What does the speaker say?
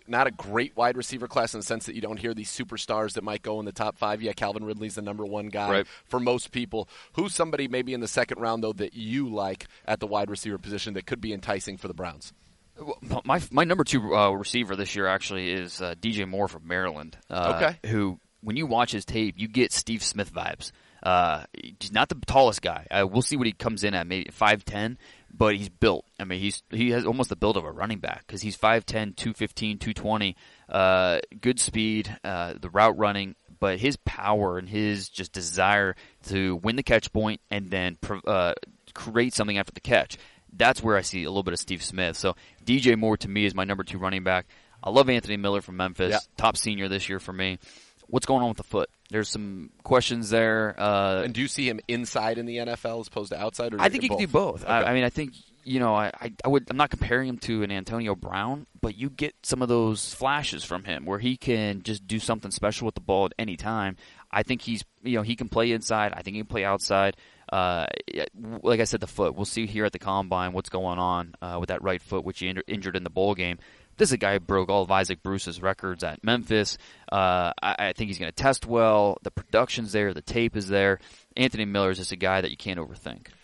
not a great wide receiver class in the sense that you don't hear these superstars that might go in the top 5. Yeah, Calvin Ridley's the number 1 guy for most people. Who's somebody maybe in the second round, though, that you like at the wide receiver position that could be enticing for the Browns? My number 2 receiver this year actually is DJ Moore from Maryland. Who, when you watch his tape, you get Steve Smith vibes. He's not the tallest guy. We'll see what he comes in at, maybe 5'10", but he's built. I mean, he has almost the build of a running back because he's 5'10", 215, 220, good speed, the route running, but his power and his just desire to win the catch point and then create something after the catch. That's where I see a little bit of Steve Smith. So DJ Moore to me is my number 2 running back. I love Anthony Miller from Memphis, top senior this year for me. What's going on with the foot? There's some questions there. And do you see him inside in the NFL as opposed to outside? Or I think he can do both. Okay. I mean, I think, I'm not comparing him to an Antonio Brown, but you get some of those flashes from him where he can just do something special with the ball at any time. I think he can play inside. I think he can play outside. Like I said, the foot. We'll see here at the Combine what's going on with that right foot, which he injured in the bowl game. This is a guy who broke all of Isaac Bruce's records at Memphis. I think he's going to test well. The production's there. The tape is there. Anthony Miller is just a guy that you can't overthink.